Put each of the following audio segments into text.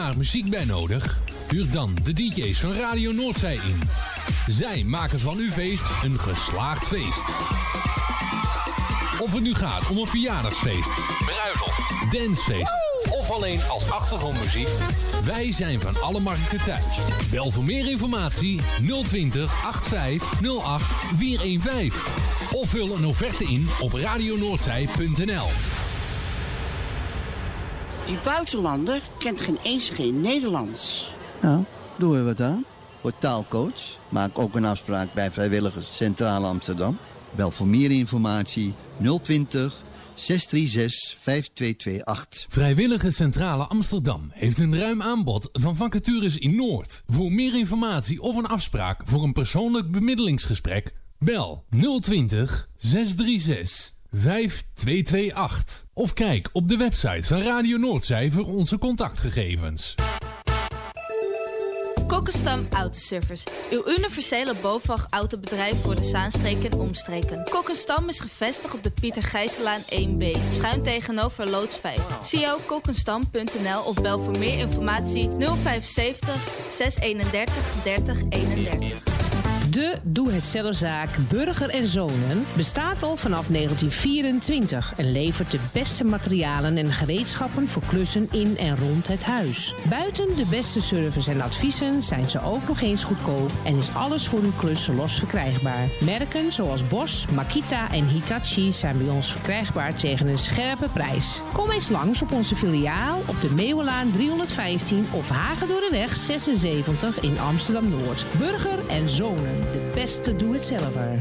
daar muziek bij nodig? Huur dan de DJ's van Radio Noordzij in. Zij maken van uw feest een geslaagd feest. Of het nu gaat om een verjaardagsfeest, bruiloft, dancefeest of alleen als achtergrondmuziek. Wij zijn van alle markten thuis. Bel voor meer informatie 020 8508 415. Of vul een offerte in op radionoordzij.nl. Die buitenlander kent geen Nederlands. Nou, doen we wat aan. Word taalcoach. Maak ook een afspraak bij Vrijwilligers Centrale Amsterdam. Bel voor meer informatie 020 636 5228. Vrijwilligers Centrale Amsterdam heeft een ruim aanbod van vacatures in Noord. Voor meer informatie of een afspraak voor een persoonlijk bemiddelingsgesprek, bel 020 636 5228. Of kijk op de website van Radio Noordzij voor onze contactgegevens. Kokkenstam Autoservice. Uw universele BOVAG-autobedrijf voor de Zaanstreek en omstreken. Kokkenstam is gevestigd op de Pieter Gijsselaan 1B. Schuin tegenover loods 5. zie ook kokkenstam.nl of bel voor meer informatie 075 631 30 31. De doe-het-zelfzaak Burger en Zonen bestaat al vanaf 1924 en levert de beste materialen en gereedschappen voor klussen in en rond het huis. Buiten de beste service en adviezen zijn ze ook nog eens goedkoop en is alles voor uw klus los verkrijgbaar. Merken zoals Bosch, Makita en Hitachi zijn bij ons verkrijgbaar tegen een scherpe prijs. Kom eens langs op onze filiaal op de Meeuwenlaan 315 of Hagedorreweg 76 in Amsterdam-Noord. Burger en Zonen. De beste doe-het-zelver.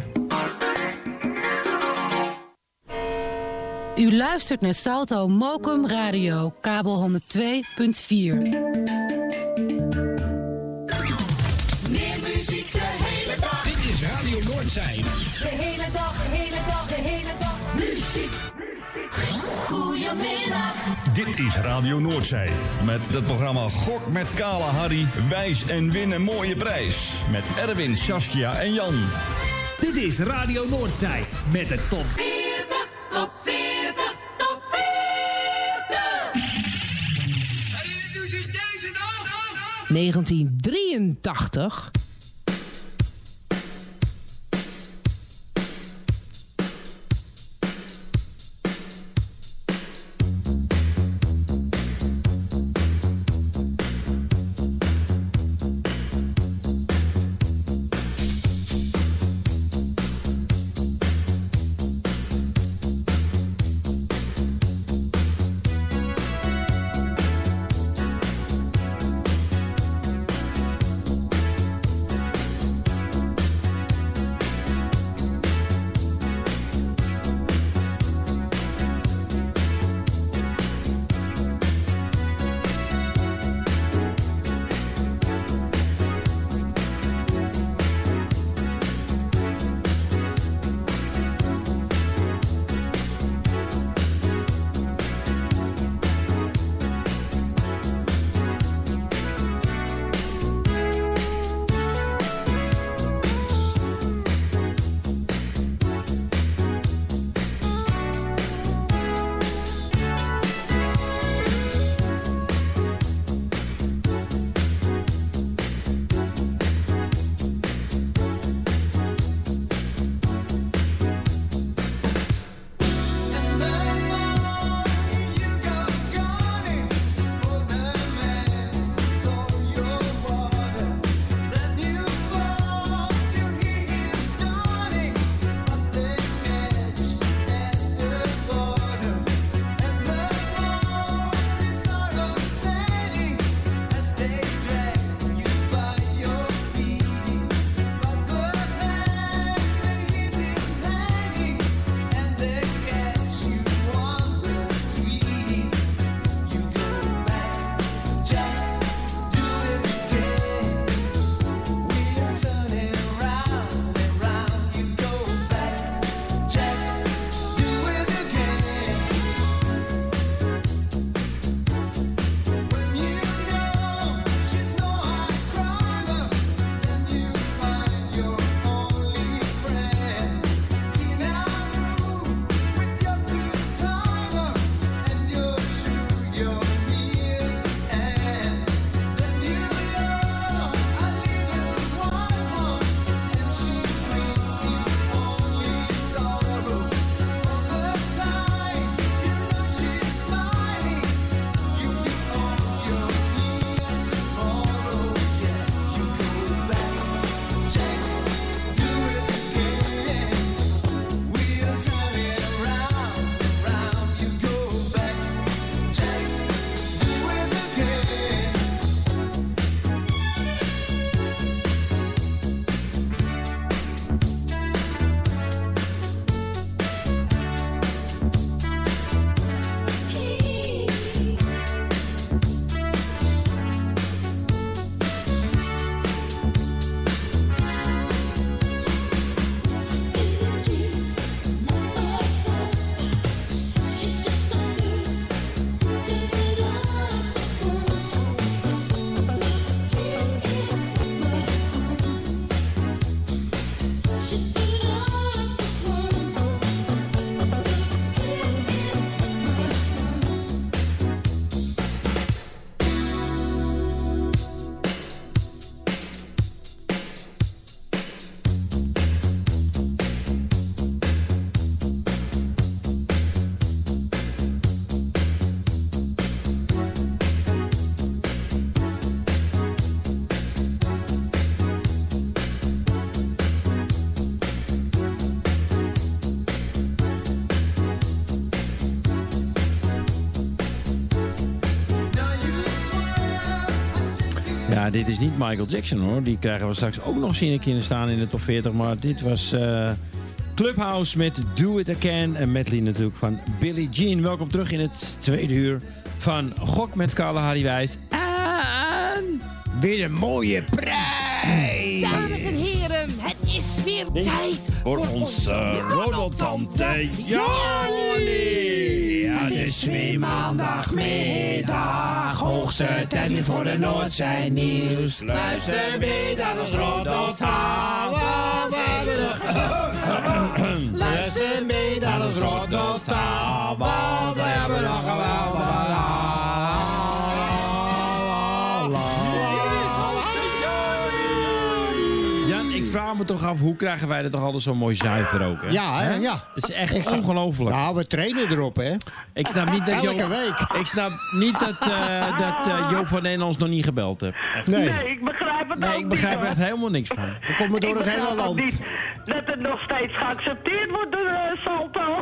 U luistert naar Salto Mokum Radio, kabel 102.4. Meer muziek de hele dag. Dit is Radio Noordzij. De hele dag, de hele dag, de hele dag. Muziek. Goedemiddag. Dit is Radio Noordzij. Met het programma Gok met Kale Harry. Wijs en win een mooie prijs. Met Erwin, Saskia en Jan. Dit is Radio Noordzij. Met de top 40, top 40, top 40. En nu zich deze nog. 1983. Ja, dit is niet Michael Jackson hoor. Die krijgen we straks ook nog zien een keer staan in de top 40. Maar dit was Clubhouse met Do It Again. En medley natuurlijk van Billie Jean. Welkom terug in het tweede uur van Gok met Kalahari Wijs. En weer een mooie prijs. Dames en heren, het is weer tijd voor onze roddeltante Jannie. Ja, het is weer maandagmiddag. Hoogste tijd nu voor de Noordzee nieuws. Luister mee naar ons roddeltaal. Luister mee naar ons roddeltaal. Want we hebben nog geweldig. Ik vraag me toch af, hoe krijgen wij dat toch altijd zo mooi zuiver ook, hè? Ja, hè? Ja. Het is echt ongelooflijk. Nou, we trainen erop, hè? Ik snap niet dat elke week. Ik snap niet dat Joop van Nederlands nog niet gebeld heeft. Nee, ik begrijp het ik begrijp er echt helemaal niks van. Dat komt door het hele land. Niet dat het nog steeds geaccepteerd wordt door Salto.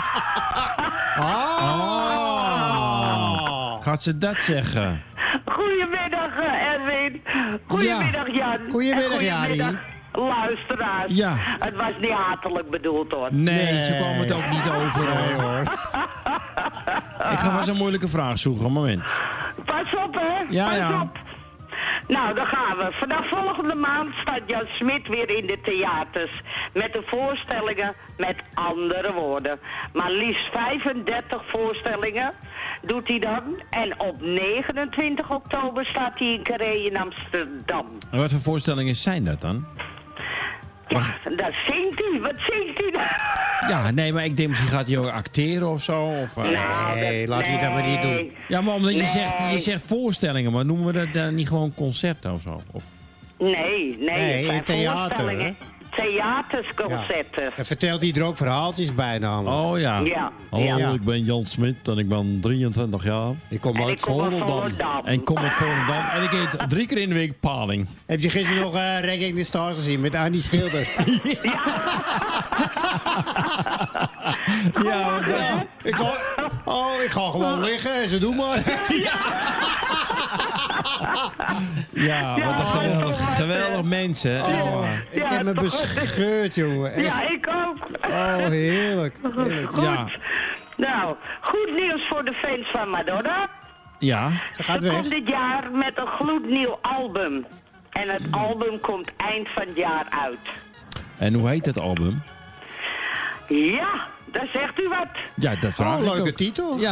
Gaat ze dat zeggen? Goedemiddag, Erwin. Goedemiddag, Jan. Goedemiddag, Jari. Luisteraars. Ja. Het was niet hatelijk bedoeld, hoor. Nee, ze kwam het ook niet over. Nee, hoor. Ik ga wel een moeilijke vraag zoeken, een moment. Pas op, hè. Pas op. Nou, dan gaan we. Vanaf volgende maand staat Jan Smit weer in de theaters. Met de voorstellingen met andere woorden. Maar liefst 35 voorstellingen doet hij dan. En op 29 oktober staat hij in Carré in Amsterdam. En wat voor voorstellingen zijn dat dan? Ja, dat zingt hij. Wat zingt hij dan? Ja, nee, maar ik denk misschien gaat hij ook acteren of zo. Of, nee, laat hij dat maar niet doen. Ja, maar omdat je zegt voorstellingen, maar noemen we dat dan niet gewoon concerten of zo? Of? Nee, theater, hè? Theatersconcerten. Ja. En vertelt hij er ook verhaaltjes bij dan? Oh ja. Hallo, ik ben Jan Smit en ik ben 23 jaar. Ik kom uit Volendam. En ik kom uit Volendam. En ik eet 3 keer in de week paling. Heb je gisteren nog Reggae the Star gezien met Annie Schilder? Ja. Ik ga gewoon liggen en ze doen maar. Ja, wat een geweldig mensen. Ik heb me bescheurd, jongen. Echt. Ja, ik ook. Oh, heerlijk. Goed. Ja. Nou, goed nieuws voor de fans van Madonna. Ja. Ze komt dit jaar met een gloednieuw album. En het album komt eind van het jaar uit. En hoe heet het album? Ja, daar zegt u wat. Ja, dat vraag ik ook. Leuke titel. Ja,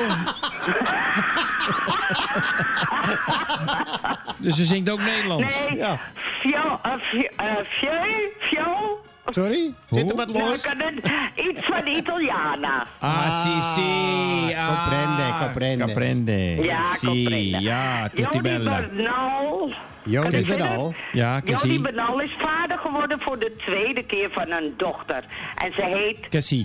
Dus ze zingt ook Nederlands. Nee, ja. Fio? Sorry? Zit er wat los? Iets van Italiana. Sì. Comprende. Ja, comprende. Ja, tutti bella. Jody Bernal. Ja, Jody Bernal is vader geworden voor de tweede keer van een dochter. En ze heet... Cassie.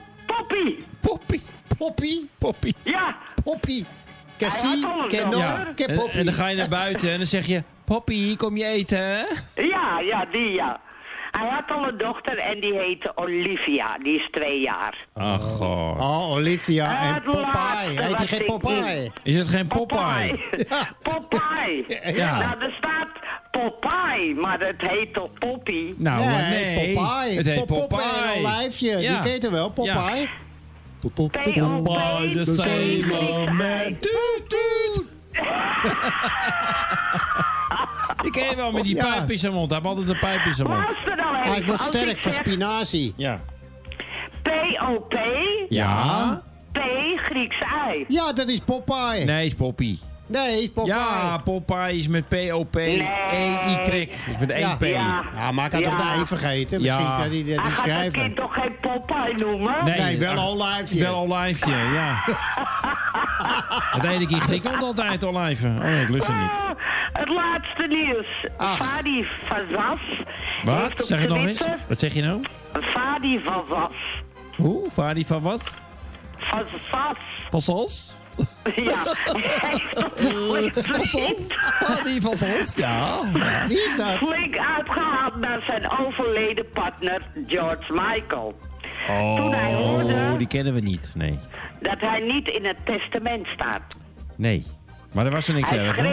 Poppy. Ja. Poppy. Cassie, Poppy. En dan ga je naar buiten en dan zeg je... Poppy, kom je eten? Ja, die ja. Hij had al een dochter en die heette Olivia. Die is 2 jaar. Ach, god. Oh, Olivia en Popeye. Heet hij geen Popeye? Is het geen Popeye? Popeye. Ja. Nou, er staat Popeye, maar het heet toch Poppy? Nou, nee. Popeye. Het heet Popeye. Een olijfje. Die kent hem wel, Popeye. Ja. Popeye, the Sailor Man. Ik ken je wel met die pijp in zijn mond. Hij heeft altijd een pijp in zijn mond. Hij was sterk van spinazie. Ja. P-O-P. Ja. P, Grieks ei. Ja, dat is Popeye. Nee, is Poppy. Nee, Popeye. Ja, Popeye is met P-O-P-E-Y. Is met 1 P. Ja, maar ik had ook de E vergeten. Misschien kan hij die schrijven. Hij gaat het kind toch geen Popeye noemen? Nee, wel olijfje. Wel olijfje, ja. Dat deed ik in Griekenland altijd, olijven. Oh nee, ik lust hem niet. Het laatste nieuws. Fadi Fazas. Wat? Zeg het nog eens. Wat zeg je nou? Fadi Fazas. Hoe? Fadi van wat? Fazas. Fazas? Ja. Die Fazas? Ja. Wie is dat? Flink uitgehaald naar zijn overleden partner George Michael. Toen hij hoorde die kennen we niet, nee. Dat hij niet in het testament staat. Nee, maar er was er niks Hij erg, schreef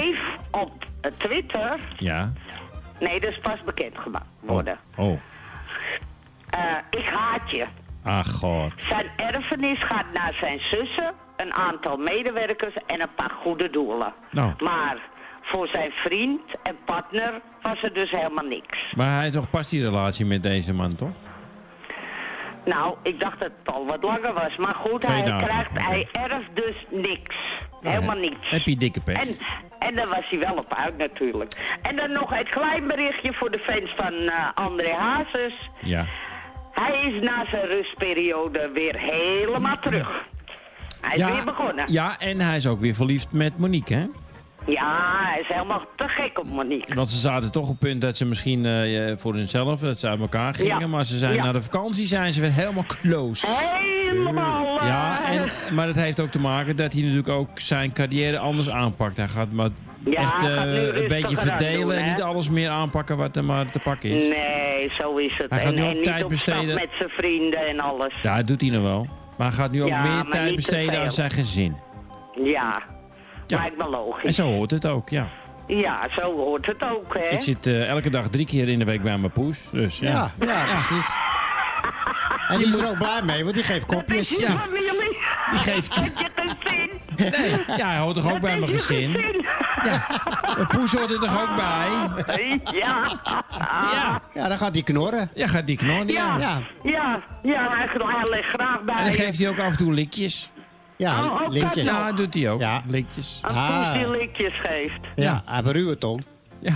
op Twitter... Ja. Nee, dat is pas bekend geworden. Oh. Ik haat je. Ach, god. Zijn erfenis gaat naar zijn zussen, een aantal medewerkers en een paar goede doelen. Nou. Maar voor zijn vriend en partner was er dus helemaal niks. Maar hij heeft toch pas die relatie met deze man, toch? Nou, ik dacht dat het al wat langer was. Maar goed, hij erft dus niks. Helemaal niets. Heb je dikke pech. En daar was hij wel op uit natuurlijk. En dan nog een klein berichtje voor de fans van André Hazes. Ja. Hij is na zijn rustperiode weer helemaal terug. Hij is weer begonnen. Ja, en hij is ook weer verliefd met Monique, hè? Ja, hij is helemaal te gek op Monique. Want ze zaten toch op het punt dat ze misschien voor hunzelf, dat ze uit elkaar gingen. Ja. Maar ze zijn na de vakantie zijn ze weer helemaal close. Helemaal. Ja, maar dat heeft ook te maken dat hij natuurlijk ook zijn carrière anders aanpakt. Hij gaat maar echt een beetje verdelen en niet alles meer aanpakken wat er maar te pakken is. Nee, zo is het. Hij gaat nu ook niet tijd op besteden met zijn vrienden en alles. Ja, dat doet hij nog wel. Maar hij gaat nu ook meer tijd besteden aan zijn gezin. Ja. Lijkt me logisch. En zo hoort het ook, ja. Ja, zo hoort het ook, hè. Ik zit elke dag 3 keer in de week bij mijn poes, dus ja, precies. En die is er ook blij mee, want die geeft kopjes. Ja. Die geeft... Heb je gezin? Nee, ja, hij hoort toch ook bij mijn gezin? Ja, de poes hoort er toch ook bij? Ja. Ja, dan gaat hij knorren. Ja, gaat die knorren, ja. Hij legt graag bij. En dan geeft hij ook af en toe likjes. Ja, likjes. Ja, doet hij ook. Ja. Likjes. Een poes die likjes geeft. Ja, hij heeft een ruwe tong. Ja.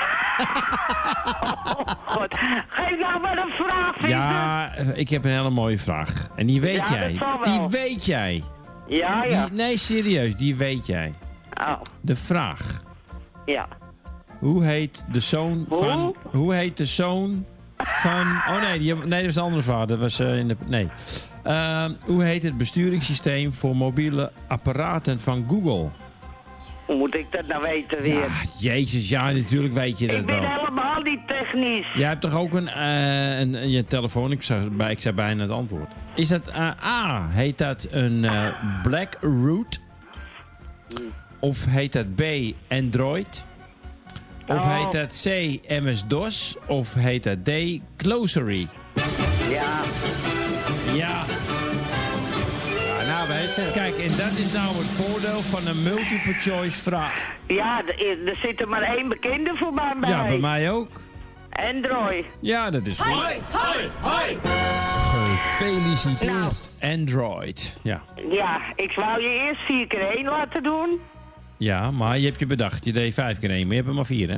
God. Geef nou maar een vraag, Vincent. Ja, ik heb een hele mooie vraag. En die weet jij. Die weet jij. Ja. Nee, serieus, die weet jij. Oh. De vraag. Ja. Hoe heet de zoon van... Hoe heet de zoon van... Oh nee, dat was een andere vraag. Dat was in de... Nee. Hoe heet het besturingssysteem voor mobiele apparaten van Google? Hoe moet ik dat nou weten weer? Ja, jezus, ja, natuurlijk weet je dat wel. Ik ben helemaal niet technisch. Jij hebt toch ook je telefoon? Ik zei bijna het antwoord. Is dat A, heet dat een Blackroot? Of heet dat B, Android? Of heet dat C, MS-DOS? Of heet dat D, Glossary? Ja. Ja. Nou, weet je. Kijk, en dat is nou het voordeel van een multiple choice vraag. Ja, er zit er maar 1 bekende voor mij bij. Ja, bij mij ook. Android. Ja, dat is goed. Hoi. Gefeliciteerd. Nou. Android, ja. Ja, ik wou je eerst 4 keer 1 laten doen. Ja, maar je hebt je bedacht. Je deed 5 keer 1, maar je hebt er maar 4, hè?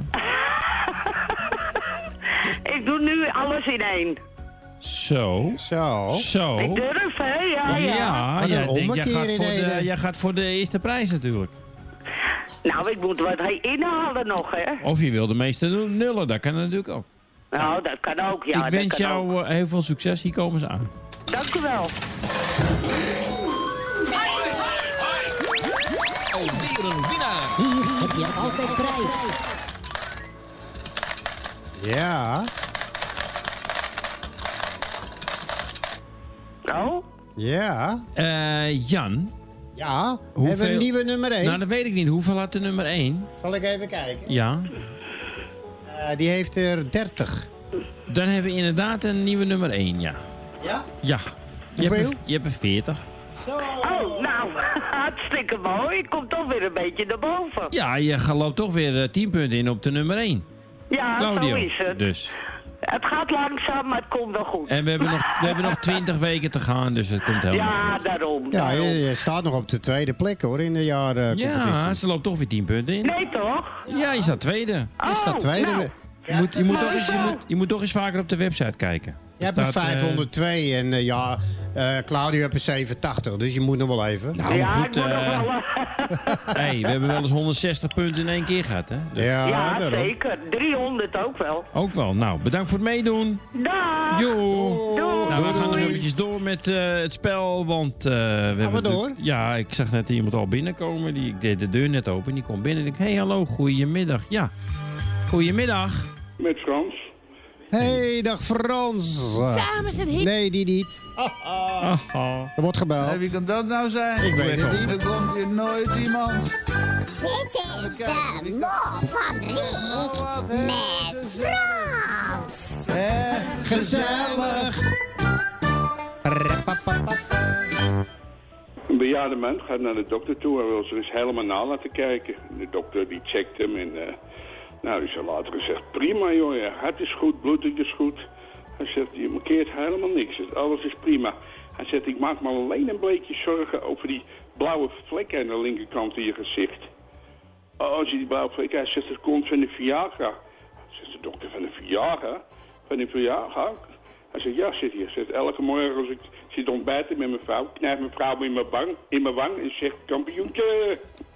Ik doe nu alles in 1. Zo. Ik durf, hè? Ja. Jij gaat voor de eerste prijs natuurlijk. Nou, ik moet wat inhalen nog, hè? Of je wil de meeste nullen, dat kan natuurlijk ook. Nou, dat kan ook, ja. Ik wens jou heel veel succes. Hier komen ze aan. Dank u wel. Alweer een winnaar. Hier heb je altijd prijs. Ja. Oh? Ja. Jan. Ja, hebben we een nieuwe nummer 1? Nou, dat weet ik niet. Hoeveel had de nummer 1? Zal ik even kijken? Ja. Die heeft er 30. Dan hebben we inderdaad een nieuwe nummer 1, ja. Ja? Ja. Hoeveel? Je hebt er 40. Zo. Oh, nou, hartstikke mooi. Ik kom toch weer een beetje naar boven. Ja, je loopt toch weer 10 punten in op de nummer 1. Ja, Claudio. Zo is het. Dus. Het gaat langzaam, maar het komt wel goed. En we hebben nog 20 weken te gaan, dus het komt helemaal goed. Ja, daarom. Ja, je staat nog op de 2e plek, hoor, in de jaren. Ja, ze loopt toch weer 10 punten in. Nee, toch? Ja, je staat 2e. Je staat 2e. Nou. Je moet toch eens vaker op de website kijken. Je hebt er 502 en Claudio heeft er 87, dus je moet nog wel even. Nou, ja, goed. Ik moet nog wel... Hey, we hebben wel eens 160 punten in 1 keer gehad, hè? Dus. Ja, zeker. 300 ook wel. Ook wel. Nou, bedankt voor het meedoen. Dag. Jo. Nou, we gaan nog eventjes door met het spel, want we hebben door? Ja, ik zag net iemand al binnenkomen. Ik deed de deur net open. Die kwam binnen en ik hey, hallo, goedemiddag. Ja, goedemiddag. Met Frans. Hey, dag Frans. Samen zijn hip. Nee, die niet. Er wordt gebeld. Wie kan dat nou zijn? Ik weet het niet. Er komt hier nooit iemand. Dit is de mol van de week met Frans. Gezellig. Een bejaarde man gaat naar de dokter toe en wil ze eens helemaal na laten kijken. De dokter die checkt hem en die zei later gezegd, prima joh, je hart is goed, bloeddruk is goed. Hij zegt, je markeert helemaal niks, alles is prima. Hij zegt, ik maak me alleen een beetje zorgen over die blauwe vlekken aan de linkerkant in je gezicht. Oh, zie je die blauwe vlekken? Hij zegt, dat komt van de Viagra. Zegt de dokter, van de Viagra? Van de Viagra? Hij zegt, ja, zit hier. Hij zegt, elke morgen als ik zit ontbijten met mijn vrouw, knijpt mijn vrouw in mijn wang en zegt, kampioentje.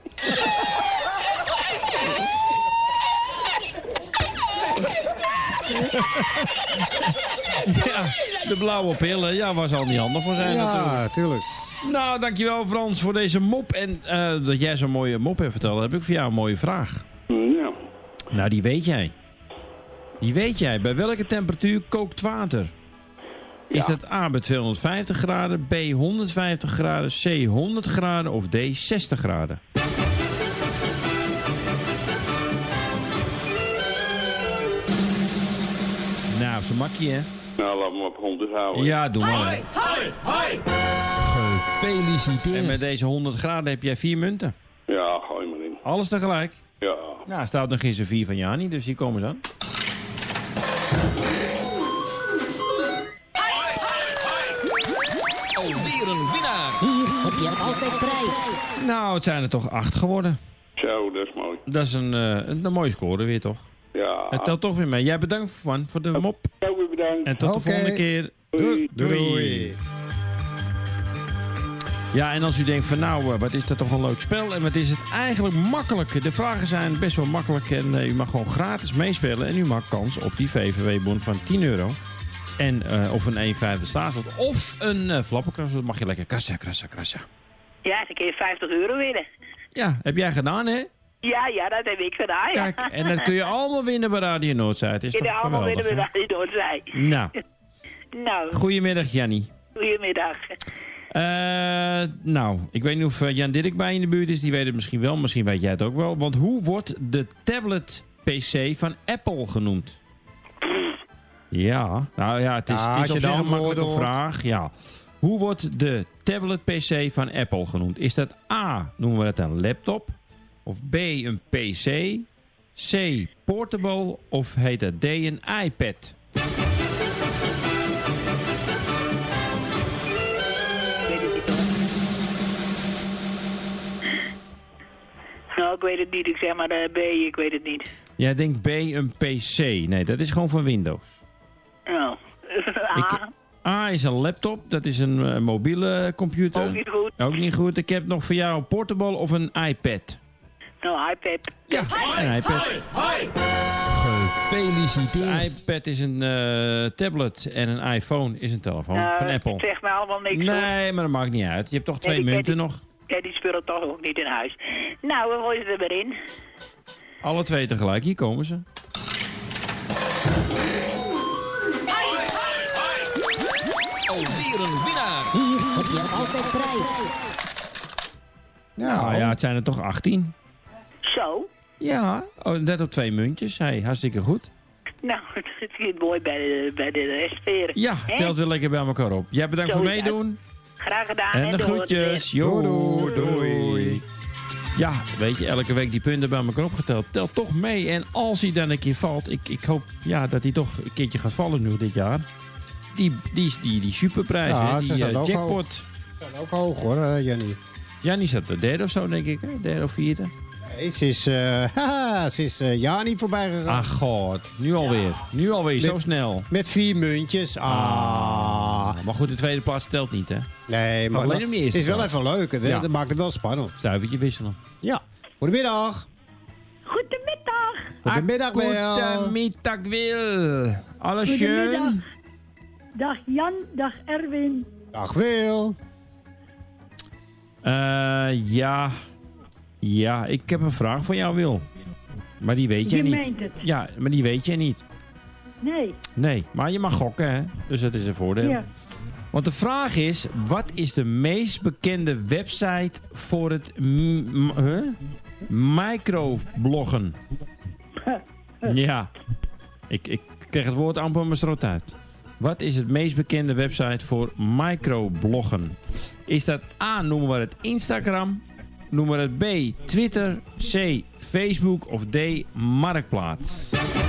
Ja, de blauwe pillen, ja, waar zal niet handig voor zijn natuurlijk. Ja, tuurlijk. Nou, dankjewel Frans voor deze mop. En dat jij zo'n mooie mop hebt verteld, heb ik voor jou een mooie vraag. Ja. Nou, die weet jij. Die weet jij. Bij welke temperatuur kookt water? Is dat A bij 250 graden, B 150 graden, C 100 graden of D 60 graden? Nou, zo makkie, hè? Nou, laat me op 100 houden. Ja, doe maar. Hoi! Gefeliciteerd. En met deze 100 graden heb jij 4 munten. Ja, gooi maar in. Alles tegelijk? Ja. Nou, staat nog eens een 4 van Jani, dus hier komen ze aan. Alweer een winnaar. Hier heb je altijd prijs. Nou, het zijn er toch 8 geworden. Zo, dat is mooi. Dat is een mooie score weer, toch? Ja. Het telt toch weer mee. Jij bedankt voor de mop. Ook weer bedankt. En tot de volgende keer. Doei. Ja, en als u denkt van nou, wat is dat toch een leuk spel. En wat is het eigenlijk makkelijk. De vragen zijn best wel makkelijk. En u mag gewoon gratis meespelen. En u maakt kans op die VVW-bon van €10. En of een 1,5 staatslot. Of een flappenkras. Dat mag je lekker krassen. Ja, dan kun je €50 winnen. Ja, heb jij gedaan, hè? Ja, dat heb ik gedaan, ja. Kijk, en dat kun je allemaal winnen bij Radio Noordzij. Het is kun je toch allemaal geweldig, winnen bij Radio Noordzij. Nou. Goedemiddag, Jannie. Goedemiddag. Nou, ik weet niet of Jan Dirk bij in de buurt is. Die weet het misschien wel. Misschien weet jij het ook wel. Want hoe wordt de tablet-PC van Apple genoemd? Ja, nou ja, het is op zich een makkelijke vraag. Ja. Hoe wordt de tablet-PC van Apple genoemd? Is dat A, noemen we dat een laptop? Of B, een PC? C, portable? Of heet dat D, een iPad? Nou, ik weet het niet. Ik zeg maar B, ik weet het niet. Jij denkt B, een PC. Nee, dat is gewoon van Windows. Nou, A is een laptop. Dat is een mobiele computer. Ook niet goed. Ook niet goed. Ik heb nog voor jou een portable of een iPad. Nou, iPad. Ja, een iPad. Hoi! Gefeliciteerd. Een iPad is een tablet en een iPhone is een telefoon van Apple. Het zegt me allemaal niks. Nee, maar dat maakt niet uit. Je hebt toch 2 munten nog. Ja, die spullen toch ook niet in huis. Nou, we gooien ze er weer in. Alle 2 tegelijk. Hier komen ze. Alweer een winnaar. Hier heb je altijd prijs. Nou ja, het zijn er toch 18. Zo? Ja, net op 2 muntjes. Hey, hartstikke goed. Nou, het zit mooi bij de restferen. Ja, telt weer lekker bij elkaar op. Jij bedankt voor meedoen. Graag gedaan. En de groetjes. Doei. Ja, weet je, elke week die punten bij elkaar opgeteld. Telt toch mee. En als hij dan een keer valt, ik hoop dat hij toch een keertje gaat vallen nu dit jaar. Die superprijs, ja, die jackpot. Dat is ook hoog hoor, Jannie. Jannie staat de derde of zo, denk ik. Hè? Derde of vierde. Nee, ze is Jannie voorbij gegaan. Ach god, nu alweer, zo snel. Met 4 muntjes. Maar goed, de tweede plaats telt niet, hè? Nee, maar alleen om die eerste. Het is wel even leuk, hè? Ja. Dat maakt het wel spannend. Stuivertje wisselen. Ja, goedemiddag. Goedemiddag, Wil. Goedemiddag, Wil. Alles schön? Dag Jan, dag Erwin. Dag Wil. Ja, ik heb een vraag voor jou, Wil. Maar die weet jij niet. Je meent het. Ja, maar die weet jij niet. Nee. Nee, maar je mag gokken, hè? Dus dat is een voordeel. Ja. Want de vraag is, wat is de meest bekende website voor het microbloggen? Ja, ik krijg het woord amper mijn strot uit. Wat is het meest bekende website voor microbloggen? Is dat A, noemen we het Instagram, noemen we het B, Twitter, C, Facebook of D, Marktplaats?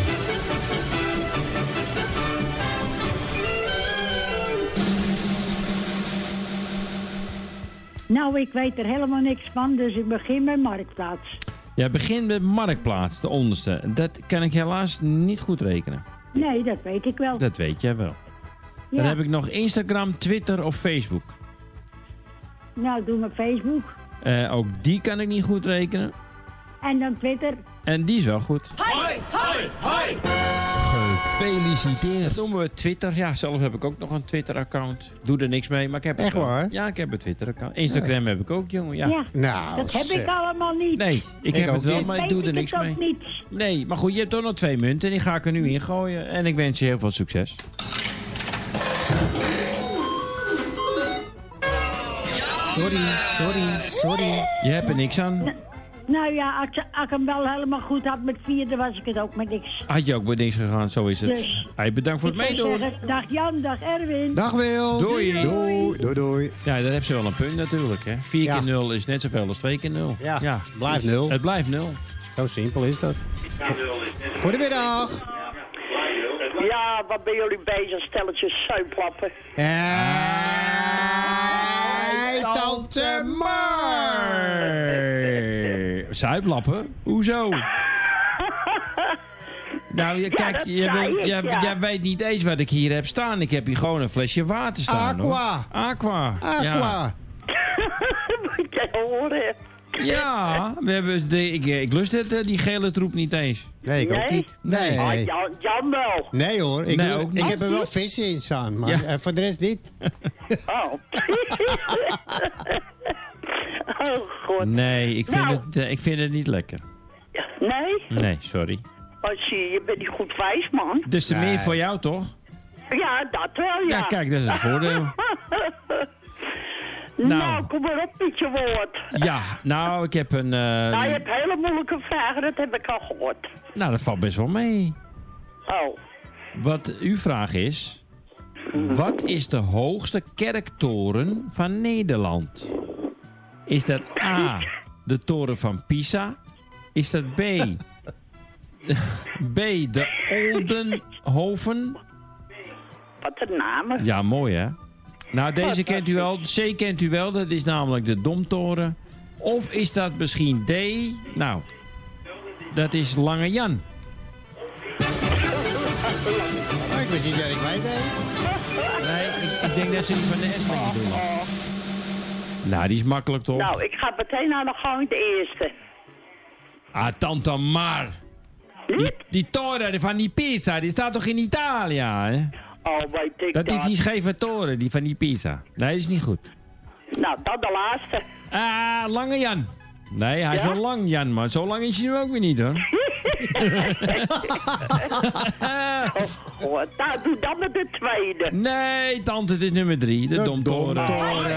Nou, ik weet er helemaal niks van, dus ik begin met Marktplaats. Ja, begin met Marktplaats, de onderste. Dat kan ik helaas niet goed rekenen. Nee, dat weet ik wel. Dat weet jij wel. Ja. Dan heb ik nog Instagram, Twitter of Facebook. Nou, doe maar Facebook. Ook die kan ik niet goed rekenen. En dan Twitter. En die is wel goed. Hoi, hoi, hoi! Gefeliciteerd. Dat noemen we Twitter. Ja, zelf heb ik ook nog een Twitter-account. Doe er niks mee, maar ik heb het echt wel. waar? Ja, ik heb een Twitter-account. Instagram heb ik ook, jongen. Ja. Nou, dat heb ik allemaal niet. Nee, ik heb het wel, maar ik doe er niks mee. Niet. Nee, maar goed, je hebt toch nog 2 munten en die ga ik er nu in gooien. En ik wens je heel veel succes. Sorry. Je hebt er niks aan. Nou ja, als ik hem wel helemaal goed had met 4, dan was ik het ook met niks. Had je ook met niks gegaan, zo is het. Dus, hey, bedankt voor het meedoen. Dag Jan, dag Erwin. Dag Wil. Doei. Ja, dat heb ze wel een punt natuurlijk. Hè. 4 keer 0 is net zoveel als 2 keer 0. Ja, blijft 0. Het blijft 0. Zo simpel is dat. Goedemiddag. Ja, wat ben jullie bezig? Stelletjes zuiplappen. Hey, tante Mar. Zuiplappen? Hoezo? Nou, kijk, jij weet niet eens wat ik hier heb staan. Ik heb hier gewoon een flesje water staan. Aqua. Ja. Moet jij horen? Ja, we hebben ik lust die gele troep niet eens. Nee, ik ook niet. Nee. Jan wel. Nee hoor, ik niet. heb er wel vissen in staan, maar voor de rest niet. Oh. Oh god. Nee, ik vind het niet lekker. Nee? Nee, sorry. Oh, zie je bent niet goed wijs, man. Dus te meer voor jou, toch? Ja, dat wel, ja. Ja, kijk, dat is het voordeel. Nou, kom maar op met je woord. Ja, nou, ik heb een... Nou, je hebt hele moeilijke vragen, dat heb ik al gehoord. Nou, dat valt best wel mee. Oh. Wat uw vraag is... Wat is de hoogste kerktoren van Nederland? Is dat A, de toren van Pisa? Is dat B, de Oldenhoven? Wat een namen. Ja, mooi hè? Nou, deze kent u wel. C kent u wel, dat is namelijk de Domtoren. Of is dat misschien D? Nou, dat is Lange Jan. Ik wist niet dat ik weet, Nee, ik denk dat ze die van de Esslingen doen. Nou, die is makkelijk toch? Nou, ik ga meteen aan de gang, de eerste. Ah, tante Mar. Die toren van die Pisa, die staat toch in Italië, hè? Oh, weet ik dat is die scheve toren, die van die Pisa. Nee, dat is niet goed. Nou, dan de laatste. Ah, Lange Jan. Nee, hij is wel lang, Jan, maar zo lang is hij nu ook weer niet, hoor. Nou, doe dan met de tweede. Nee, tante, het is nummer 3, de Domtoren.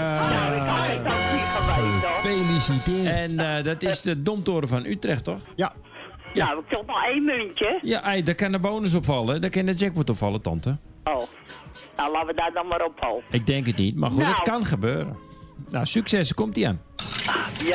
Gefeliciteerd. En dat is de Domtoren van Utrecht, toch? Ja. Nou, ik toch nog 1 muntje. Ja, daar kan de bonus opvallen. Daar kan de jackpot opvallen, tante. Oh, nou laten we daar dan maar op houden. Ik denk het niet, maar goed, het kan gebeuren. Nou, succes, komt ie aan. Ja.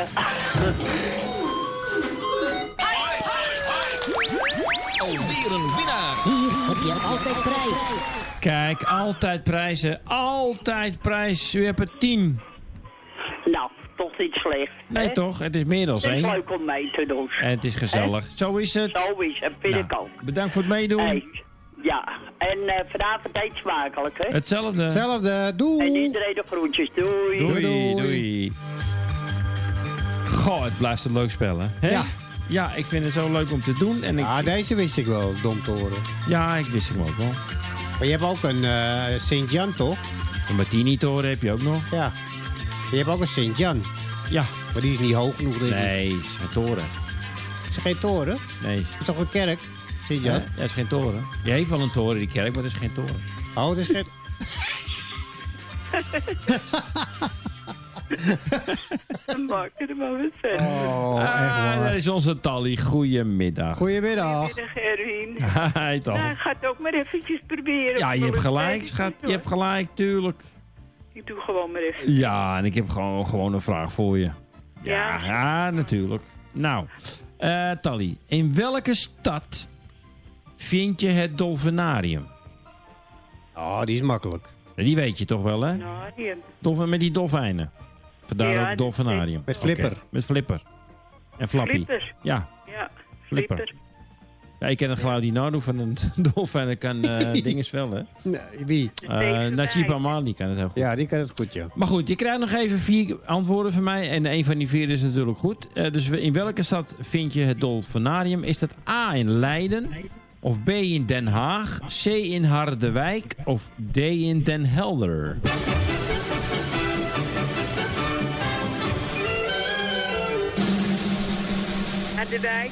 Alweer een winnaar. Hier heb je altijd prijs. Kijk, altijd prijzen. Altijd prijs. U hebt er 10. Nou, toch niet slecht. Nee, toch? Het is meer dan 1. Het is leuk om mee te doen. En het is gezellig. Zo is het. Zo is het, vind ik ook. Bedankt voor het meedoen. Hey, ja, en vanavond eet smakelijk, hè? Hetzelfde. Doei. En iedereen de groentjes. Doei. Doei. Goh, het blijft een leuk spel, hè? Ja. Ja, ik vind het zo leuk om te doen. En deze wist ik wel, Domtoren. Ja, ik wist hem ook wel. Maar je hebt ook een Sint-Jan, toch? Een Martini-toren heb je ook nog. Ja. Je hebt ook een Sint-Jan. Ja. Maar die is niet hoog genoeg, denk ik. Nee, het is een toren. Is het geen toren? Nee. Het is toch een kerk, Sint-Jan? Ja, het is geen toren. Je heeft wel een toren, die kerk, maar het is geen toren. Oh, het is geen... Dan maken er maar wat verder. Dat is onze Tally. Goedemiddag. Goedemiddag. Goedemiddag, Erwin. Hi, Tally. Nou, ik ga het ook maar eventjes proberen. Ja, je hebt gelijk, schat. Je hebt gelijk, tuurlijk. Ik doe gewoon maar even. Ja, en ik heb gewoon een vraag voor je. Ja, natuurlijk. Nou, Tally. In welke stad vind je het dolfinarium? Oh, die is makkelijk. Die weet je toch wel, hè? Nou, met die dolfijnen. Vandaar ook dolfinarium. Met Flipper. Okay. Met Flipper. En Flappy. Flipper. Ja. Ja, Flipper. Ja, ik ken het geluid niet nodig van een dolfijn. Dat kan dinges wel, hè? Nee, wie? Najib Amali kan het heel goed. Ja, die kan het goed, ja. Maar goed, je krijgt nog even 4 antwoorden van mij. En een van die 4 is natuurlijk goed. Dus in welke stad vind je het dolfinarium? Is dat A in Leiden? Of B in Den Haag? C in Harderwijk? Of D in Den Helder? Harderwijk.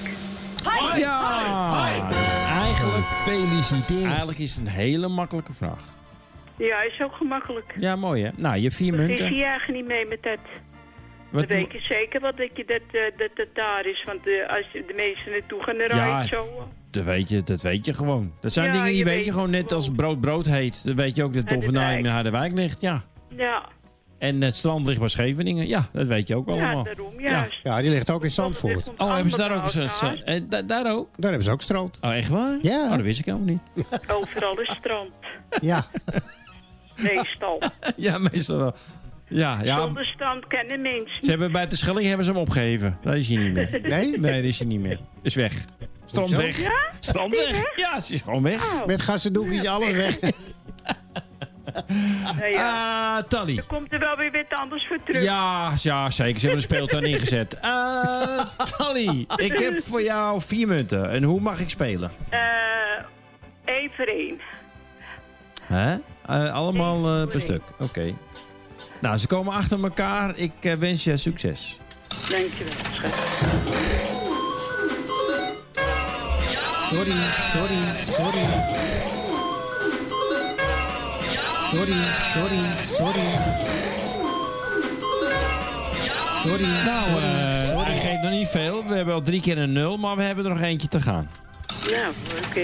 Ja! Eigenlijk gefeliciteerd. Eigenlijk is het een hele makkelijke vraag. Ja, is ook gemakkelijk. Ja, mooi hè? Nou, je hebt 4 munten. Ik jaag niet mee met dat. Dat weet je zeker wel dat het daar is. Want als de mensen naartoe gaan, dan rijdt zo. Dat weet je gewoon. Dat zijn dingen die weet je gewoon. Net als brood heet. Dan weet je ook dat het dolfinarium in Harderwijk ligt. Ja. Ja. En het strand ligt bij Scheveningen. Ja, dat weet je ook allemaal. Ja, daarom, juist. Ja, die ligt ook in Zandvoort. Oh, hebben ze daar ook een strand? Daar ook? Daar hebben ze ook strand. Oh, echt waar? Ja. Oh, dat wist ik helemaal niet. Overal is strand. Ja. Meestal. Ja, meestal wel. Ja. Zonder strand kennen mensen. Ze hebben bij de Schelling hebben ze hem opgegeven. Dat is hij niet meer. Nee? Nee, dat is hij niet meer. Is weg. Strand weg. Ja? Strand weg. Ja, ze is gewoon weg. Oh. Met gassendoekjes alles weg. Tally. Er komt er wel weer wat anders voor terug. Ja, zeker. Ze hebben een speeltuin ingezet. Tally, ik heb voor jou 4 munten. En hoe mag ik spelen? 1 voor 1. Hè? Allemaal per stuk. Oké. Nou, ze komen achter elkaar. Ik wens je succes. Dankjewel, schat. Sorry. Nou, ik geef nog niet veel. We hebben al 3 keer een 0, maar we hebben er nog eentje te gaan. Nou, oké.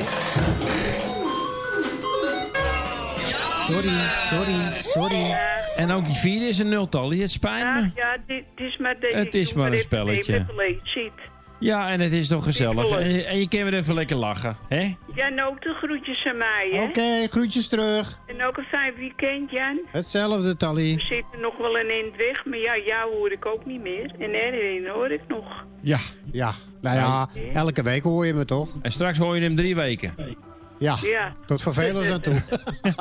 Sorry. En ook die 4 is een 0 Tally. Het spijt me. Ja, het is maar een spelletje. Ja, en het is toch gezellig. En je kan weer even lekker lachen, hè? Jan, ook de groetjes aan mij, hè? Oké, groetjes terug. En ook een fijn weekend, Jan. Hetzelfde, Tally. We zitten nog wel een eind weg, maar ja, jou hoor ik ook niet meer. En Erwin hoor ik nog. Ja. Nou ja, elke week hoor je me toch? En straks hoor je hem 3 weken. Ja, tot vervelens aan toe.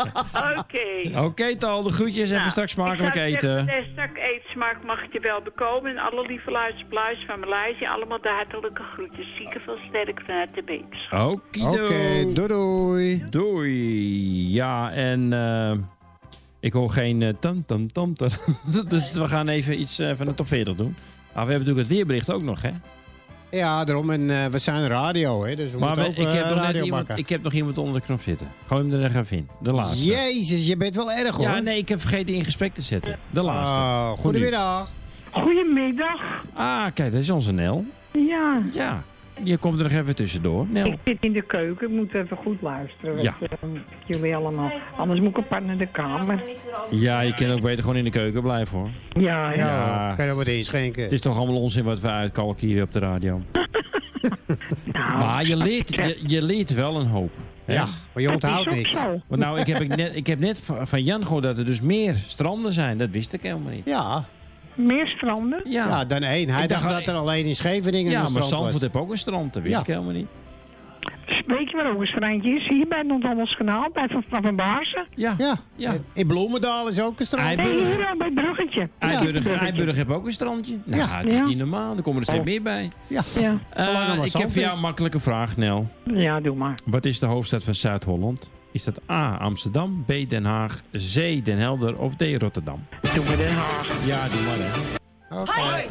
Oké, Tal, de groetjes en straks smakelijk eten. Straks eetsmaak mag je wel bekomen. En alle lieve luisteraars van Maleisië, allemaal de hartelijke groetjes. Zieken veel sterk vanuit de beets. Oké, doei. Doei. Ja, en ik hoor geen tam. Dus we gaan even iets van de top 40 doen. Maar we hebben natuurlijk het weerbericht ook nog, hè? Ja, daarom. En we zijn radio, hè. Dus we moeten ook ik heb nog iemand onder de knop zitten. Gooi hem er even in. De laatste. Jezus, je bent wel erg, hoor. Ja, nee, ik heb vergeten in gesprek te zetten. De laatste. Goedemiddag. Goedemiddag. Kijk, dat is onze Nel. Ja. Ja. Je komt er nog even tussendoor. Nel. Ik zit in de keuken. Ik moet even goed luisteren. Ja. Jullie allemaal. Anders moet ik apart naar de kamer. Ja, je kan ook beter gewoon in de keuken blijven, hoor. Ja. Kan je wat inschenken. Het is toch allemaal onzin wat we uitkalken hier op de radio. Maar je leert wel een hoop. Hè? Ja, maar je onthoudt niks. Maar nou, ik heb net van Jan gehoord dat er dus meer stranden zijn. Dat wist ik helemaal niet. Ja. Meer stranden? Ja, dan 1. Hij dacht dat er alleen in Scheveningen een strand was. Ja, maar Zandvoort heeft ook een strand. Dat wist ik helemaal niet. Weet je waar ook een strandje is? Hier bij het Noord-Hollands Kanaal, bij Van Baarsen. Ja. In Bloemendaal is ook een strand. Nee, hier bij het bruggetje. Eiburg heeft ook een strandje. Nou, dat is niet normaal. Er komen er steeds meer bij. Ja. Ik heb voor jou een makkelijke vraag, Nel. Ja, doe maar. Wat is de hoofdstad van Zuid-Holland? Is dat A, Amsterdam, B, Den Haag, C, Den Helder of D, Rotterdam? Doe maar Den Haag. Ja, doe maar, hè. Hoi.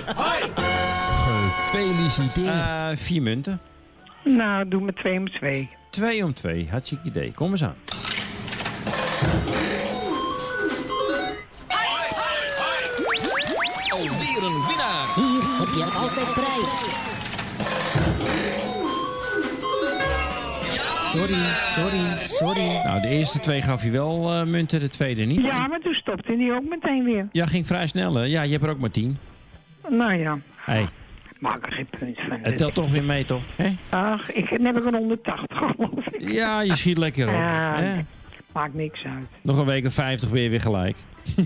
Gefeliciteerd. 4 munten. Nou, doe maar 2 om 2. 2 om 2, hartstikke idee. Kom eens aan. alweer een winnaar. Hier heb je altijd prijs. Sorry. Nou, de eerste 2 gaf je wel munten, de tweede niet. Ja, maar toen stopte hij ook meteen weer. Ja, ging vrij snel, hè? Ja, je hebt er ook maar 10. Nou ja. Hey. Maak er geen punt van. Het telt toch weer mee, toch? Hè? Ach, dan heb ik een 180 geloof ik. Ja, je schiet lekker op. Nee, maakt niks uit. Nog een week of 50 ben je weer gelijk.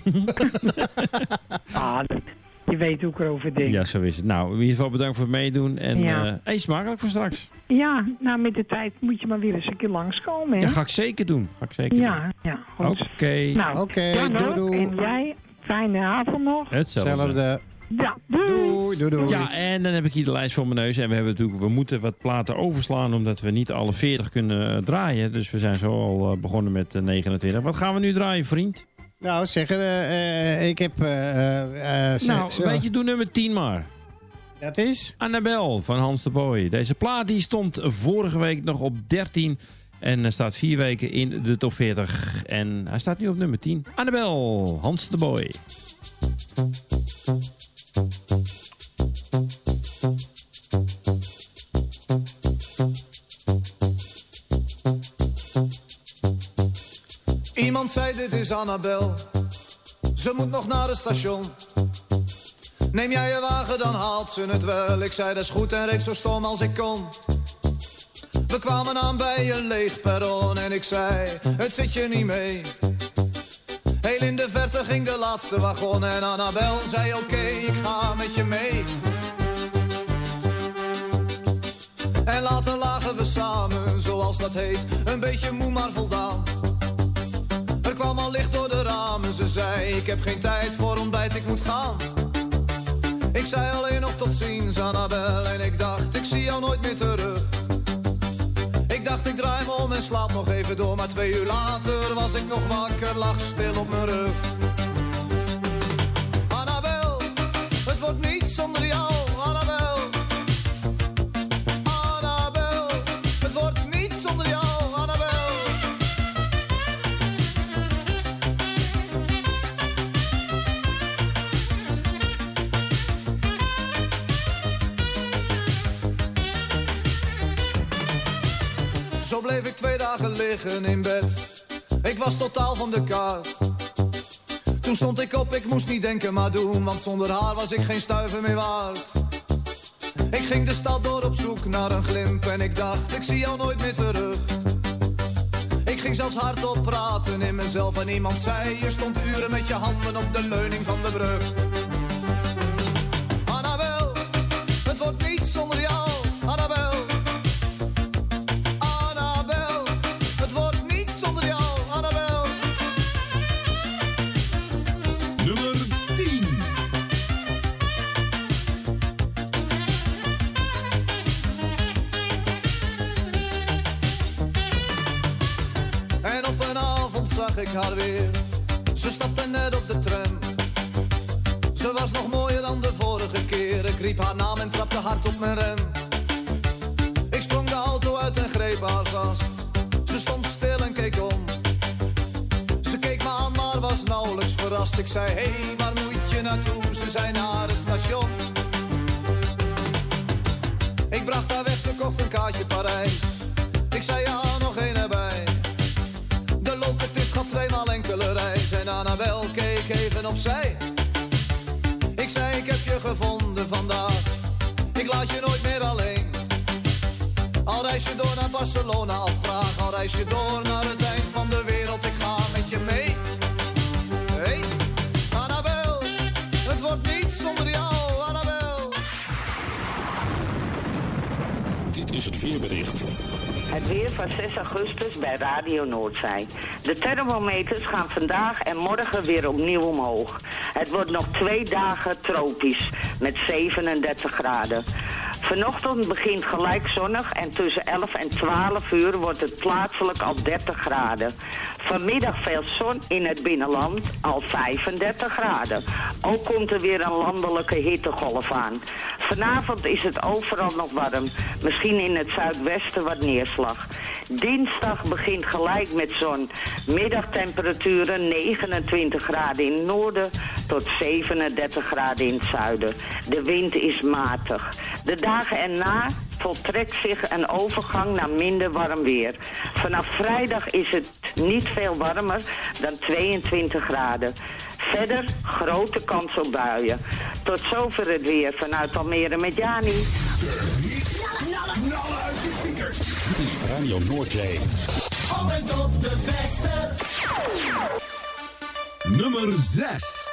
Je weet hoe ik erover denk. Ja, zo is het. Nou, in ieder geval bedankt voor het meedoen. En eet smakelijk voor straks. Ja, nou met de tijd moet je maar weer eens een keer langskomen. Hè? Ja, ga ik zeker doen. Ja, goed. Oké. Nou, doei. En jij, fijne avond nog. Hetzelfde. Ja, doei. Ja, en dan heb ik hier de lijst voor mijn neus. En we moeten wat platen overslaan, omdat we niet alle 40 kunnen draaien. Dus we zijn zo al begonnen met 29. Wat gaan we nu draaien, vriend? Nou, ik heb... weet je, doe nummer 10 maar. Dat is? Annabel van Hans de Boy. Deze plaat die stond vorige week nog op 13. En staat 4 weken in de top 40. En hij staat nu op nummer 10. Annabel, Hans de Boy. Iemand zei dit is Annabel, ze moet nog naar het station. Neem jij je wagen, dan haalt ze het wel. Ik zei dat is goed en reed zo stom als ik kon. We kwamen aan bij een leeg perron en ik zei, het zit je niet mee. Heel in de verte ging de laatste wagon en Annabel zei oké, ik ga met je mee. En later lagen we samen, zoals dat heet, een beetje moe maar voldaan. Er kwam al licht door de ramen, ze zei ik heb geen tijd voor ontbijt, ik moet gaan. Ik zei alleen nog tot ziens Annabel en ik dacht ik zie jou nooit meer terug. Ik dacht ik draai me om en slaap nog even door, maar 2 uur later was ik nog wakker, lag stil op mijn rug. Annabel, het wordt niet zonder jou, Annabel. Annabel, het wordt niet zonder jou, Annabel. Zo bleef ik 2 dagen liggen in bed. Ik was totaal van de kaart. Toen stond ik op, ik moest niet denken maar doen, want zonder haar was ik geen stuiver meer waard. Ik ging de stad door op zoek naar een glimp en ik dacht, ik zie jou nooit meer terug. Ik ging zelfs hardop praten in mezelf en iemand zei, je stond uren met je handen op de leuning van de brug. Annabel, het wordt niet zonder jou, Annabel. Ik haar weer, ze stapte net op de tram. Ze was nog mooier dan de vorige keer. Ik riep haar naam en trapte hard op mijn rem. Ik sprong de auto uit en greep haar vast. Ze stond stil en keek om. Ze keek me aan maar was nauwelijks verrast. Ik zei hey, waar moet je naartoe? Ze zei naar het station. Ik bracht haar weg, ze kocht een kaartje Parijs. Ik zei ja, nog één erbij. De locatist gaf 2 maal enkele reis en Annabel keek even opzij. Ik zei ik heb je gevonden vandaag, ik laat je nooit meer alleen. Al reis je door naar Barcelona of Praag, al reis je door naar het eind van de wereld, ik ga met je mee. Hey, Annabel, het wordt niet zonder jou, Annabel. Dit is het weerbericht. Het weer van 6 augustus bij Radio Noordzij. De thermometers gaan vandaag en morgen weer opnieuw omhoog. Het wordt nog 2 dagen tropisch met 37 graden. Vanochtend begint gelijk zonnig en tussen 11 en 12 uur wordt het plaatselijk al 30 graden. Vanmiddag veel zon in het binnenland, al 35 graden. Ook komt er weer een landelijke hittegolf aan. Vanavond is het overal nog warm. Misschien in het zuidwesten wat neerslag. Dinsdag begint gelijk met zon. Middagtemperaturen 29 graden in het noorden tot 37 graden in het zuiden. De wind is matig. De dagen erna voltrekt zich een overgang naar minder warm weer. Vanaf vrijdag is het niet veel warmer dan 22 graden. Verder grote kans op buien. Tot zover het weer vanuit Almere met Jani. Knallen uit je speakers. Dit is Radio Noordzee. Op en top de beste. Nummer 6.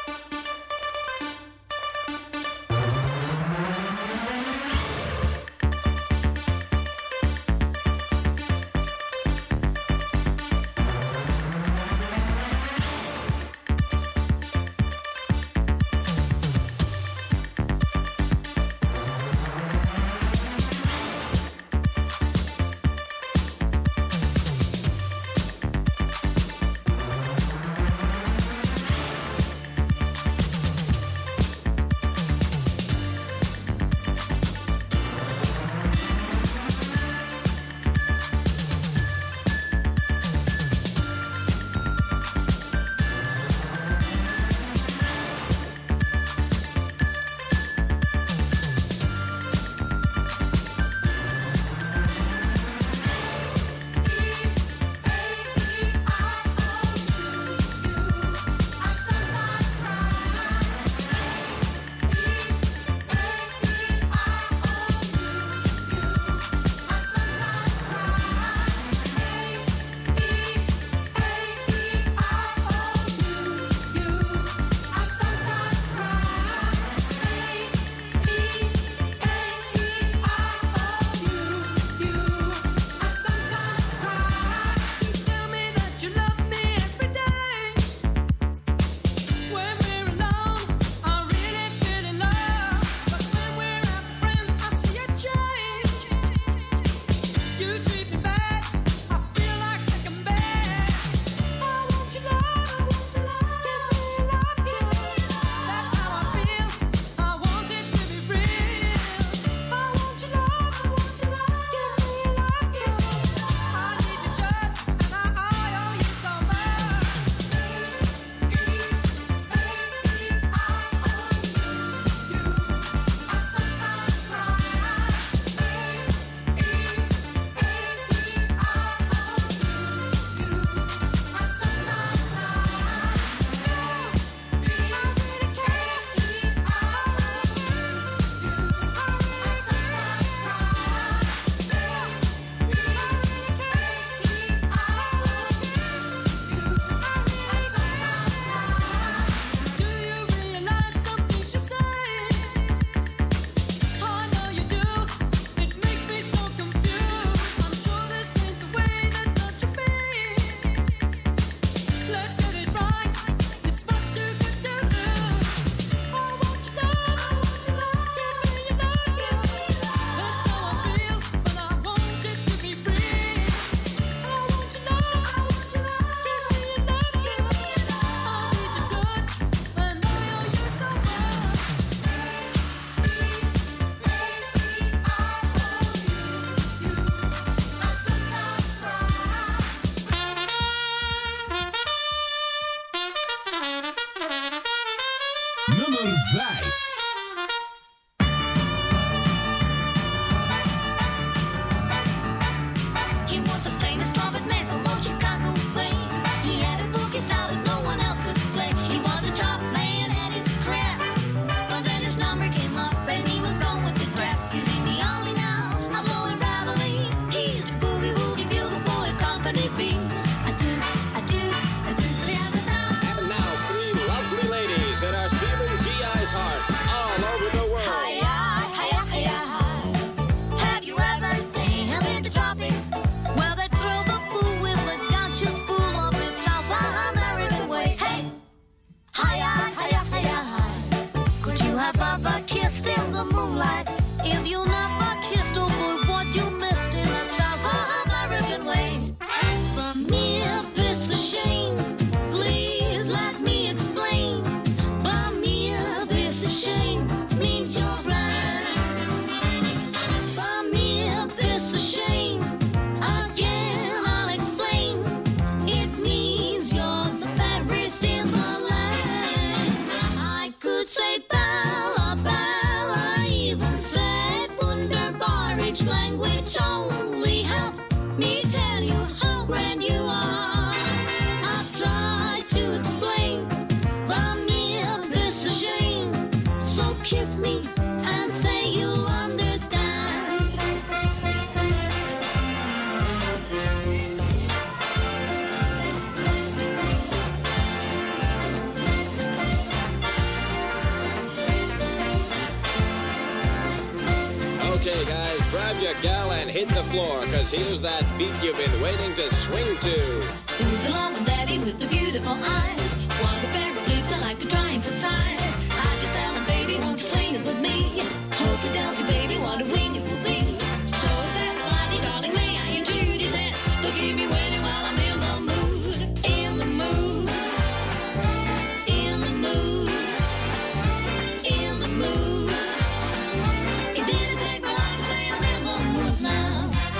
floor, cause here's that beat you've been waiting to swing to. Who's the loving daddy with the beautiful eyes? What a pair of lips I like to try and emphasize. I just tell him, baby, won't you swing it with me? Hope it tells you, baby, what a wing it will be. So is that lightly, darling, may I introduce that? Don't keep me waiting while I'm in the mood. In the mood. In the mood. In the mood. It didn't take me long to say I'm in the mood now.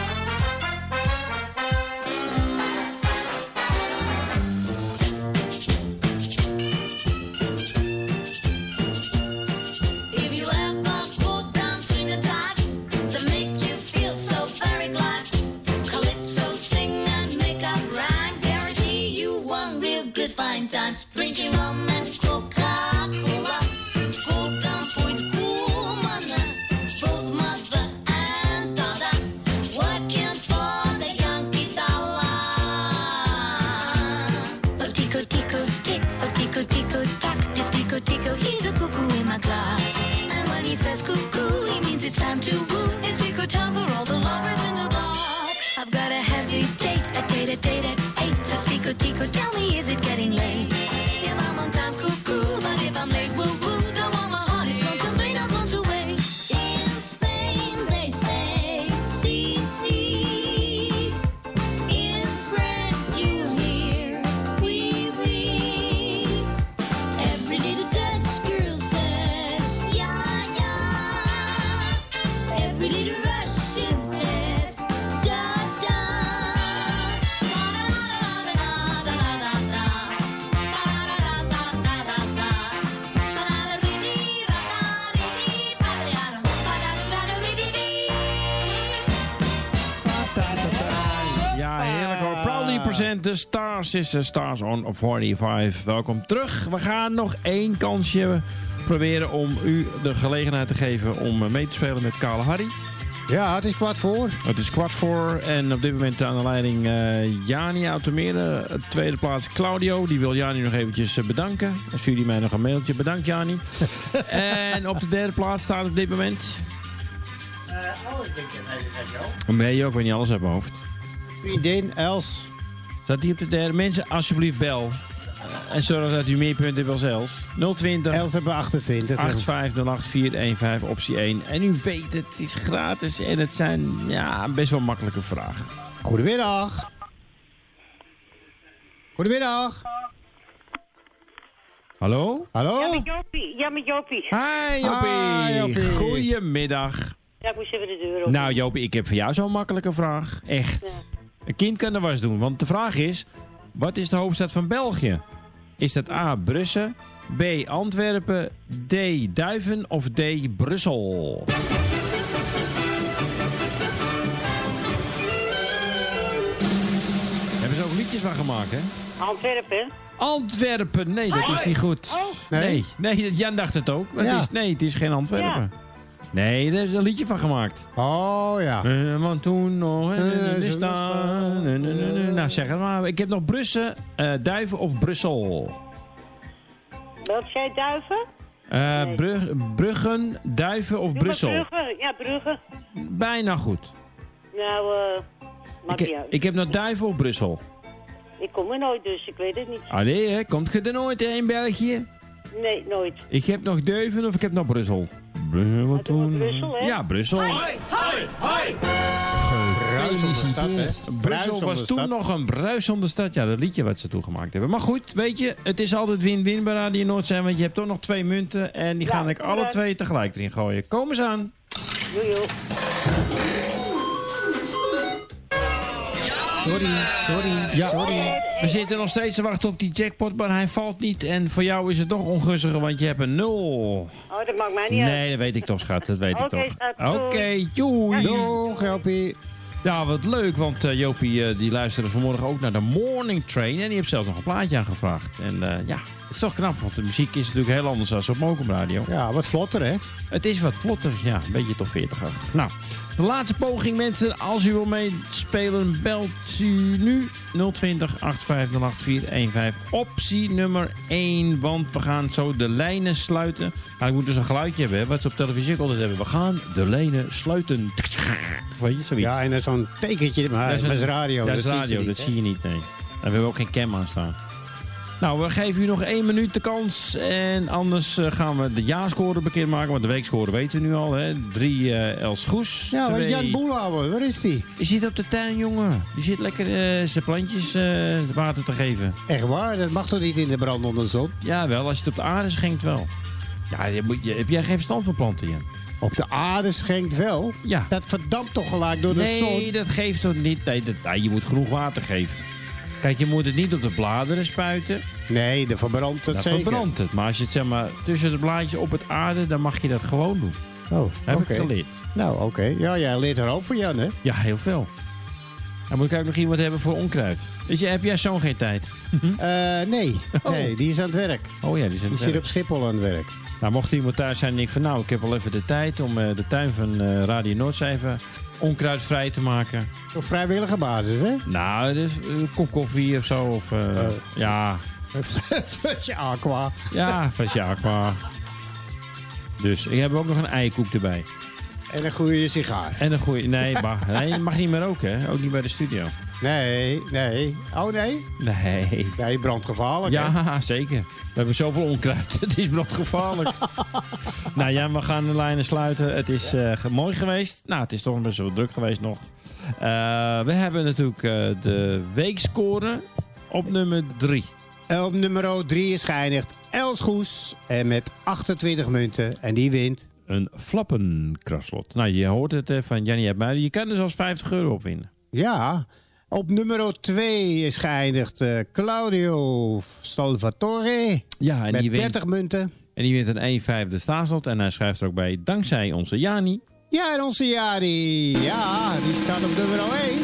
If you ever go down Trinidad to make you feel so very glad, Calypso sing and make up rhyme, guarantee you one real good fine time. Drinking rum and Coca-Cola, go down Point Woman, both mother and daughter, working for the Yankee dollar. Oh, tico, tico, tick, oh, tico, tico, tack, this tico, tico, he's a cuckoo in my glass. And when he says cuckoo, he means it's time to woo. It's tico time for all the lovers in the bar. I've got a heavy date, a date at 8. So speak, oh, tico, tell me, is it getting late? If I'm on time, cuckoo, but if I'm late, woo woo, the one my heart is going to play, not want to wait. In Spain, they say, see, see. In France, you hear, wee, wee. Every little Dutch girl says, yeah, yeah. Every little Russian says, da, da. Ja, heerlijk hoor. Proudly present the Star Sisters, Stars on 45. Welkom terug. We gaan nog 1 kansje proberen om u de gelegenheid te geven om mee te spelen met Kale Harry. Ja, het is 15:15. Het is 15:15 en op dit moment aan de leiding Jani uit Almere. Tweede plaats Claudio. Die wil Jani nog eventjes bedanken. Dan stuurt hij mij nog een mailtje. Bedankt Jani. En op de derde plaats staat op dit moment... Ik denk even Nee, ik weet niet alles uit mijn hoofd. Vriendin Els. Staat die op de derde? Mensen, alsjeblieft bel. En zorg dat u meer punten hebt als Els. 020. Els hebben 28. 8508415 optie 1. En u weet, het is gratis en het zijn best wel makkelijke vragen. Goedemiddag. Goedemiddag. Hallo? Hallo? Ja, met Jopie. Ja, met Jopie. Hi Jopie. Hi, Jopie. Goedemiddag. Ja, ik moest even de deur open. Nou Jopie, ik heb voor jou zo'n makkelijke vraag. Echt. Ja. Een kind kan de was doen, want de vraag is... Wat is de hoofdstad van België? Is dat A. Brussel, B. Antwerpen, D. Duiven of D. Brussel? Hebben ze ook liedjes van gemaakt, hè? Antwerpen. Antwerpen, nee, dat is niet goed. Oh. Nee, Jan dacht het ook. Maar Ja. het is geen Antwerpen. Ja. Nee, daar is een liedje van gemaakt. Oh ja. Want toen nog... Nou, zeg het maar. Ik heb nog Brussel, Duiven of Brussel. Wat zei Duiven? Bruggen, Duiven of Brussel. Brugge. Ja, Brugge. Bijna goed. Nou, maakt niet uit. Ik heb nog Duiven of Brussel. Ik kom er nooit, dus ik weet het niet. Allee, hè? Komt je er nooit hè, in België? Nee, nooit. Ik heb nog Duiven of ik heb nog Brussel. Brussel, hè? Ja, Brussel. Gefeliciteerd. Stad, hè? Brussel was toen nog een bruisende stad. Ja, dat liedje wat ze toen gemaakt hebben. Maar goed, weet je, het is altijd win-win bij Radio Noordzee. Want je hebt toch nog 2 munten. En die ga ik alle 2 tegelijk erin gooien. Kom eens aan. Jojo. Sorry. We zitten nog steeds te wachten op die jackpot, maar hij valt niet. En voor jou is het nog ongunstiger, want je hebt een 0. Oh, dat maakt mij niet uit. Nee, dat weet ik toch, schat. Dat weet ik toch. Oké, Oké, doei. Doeg, Jopie. Ja, wat leuk, want Jopie die luisterde vanmorgen ook naar de Morning Train. En die heeft zelfs nog een plaatje aangevraagd. En is toch knap, want de muziek is natuurlijk heel anders dan op Mokum Radio. Ja, wat vlotter, hè? Het is wat vlotter, ja, een beetje top 40-achtig. Nou, de laatste poging, mensen. Als u wil meespelen, belt u nu 020 850 8415. Optie nummer 1, want we gaan zo de lijnen sluiten. Nou, ik moet dus een geluidje hebben, hè, wat ze op televisie ook altijd hebben. We gaan de lijnen sluiten. Weet je, zoiets. Ja, en zo'n tekentje, maar dat is radio. Dat is radio, dat zie je niet, nee. En we hebben ook geen cam aan staan. Nou, we geven u nog 1 minuut de kans. En anders gaan we de jaarscore bekendmaken. Want de weekscore weten we nu al. Hè. 3 Els Goes. Ja, 2... Jan Boelhouwer, waar is die? Die zit op de tuin, jongen. Die zit lekker zijn plantjes water te geven. Echt waar? Dat mag toch niet in de brandende zon? Ja, wel. Als je het op de aarde schenkt wel. Ja, heb jij geen verstand van planten, Jan? Op de aarde schenkt wel? Ja. Dat verdampt toch gelijk door de zon? Nee, dat geeft toch niet. Nee, je moet genoeg water geven. Kijk, je moet het niet op de bladeren spuiten. Nee, dan verbrandt het zeker. Dan verbrandt het. Maar als je het zeg maar tussen de blaadjes op het aarde, dan mag je dat gewoon doen. Oh, heb ik geleerd. Nou, oké. Ja, jij leert er ook van Jan, hè? Ja, heel veel. Dan moet ik ook nog iemand hebben voor onkruid. Dus heb jij zo'n geen tijd? Nee. Oh. Nee, die is aan het werk. Oh ja, die is aan het werk. Die zit op Schiphol aan het werk. Nou, mocht iemand thuis zijn en denkt van nou, ik heb wel even de tijd om de tuin van Radio Noordzee even onkruidvrij te maken. Op vrijwillige basis, hè? Nou, dus een kop koffie of zo. Of, ja. Flesje aqua. Ja, flesje aqua. Dus ik heb ook nog een eikoek erbij. En een goede sigaar. En een goede... Nee, je mag niet meer roken, hè? Ook niet bij de studio. Nee. Oh, nee? Nee. Ja, brandgevaarlijk, ja, hè? Zeker. We hebben zoveel onkruid. Het is brandgevaarlijk. Nou ja, we gaan de lijnen sluiten. Het is mooi geweest. Nou, het is toch best wel druk geweest nog. We hebben natuurlijk de weekscore op nummer 3. Op nummer 3 is geëindigd Els Goes. En met 28 munten. En die wint... een flappenkraslot. Nou, je hoort het van Jannie uit Muiden. Je kan er zelfs €50 op winnen. Ja. Op nummer 2 is geëindigd Claudio Salvatore. Ja, en met die 30 munten. En die wint een 1/5 staatslot. En hij schrijft er ook bij, dankzij onze Jani. Ja, en onze Jani. Ja, die staat op nummer 1.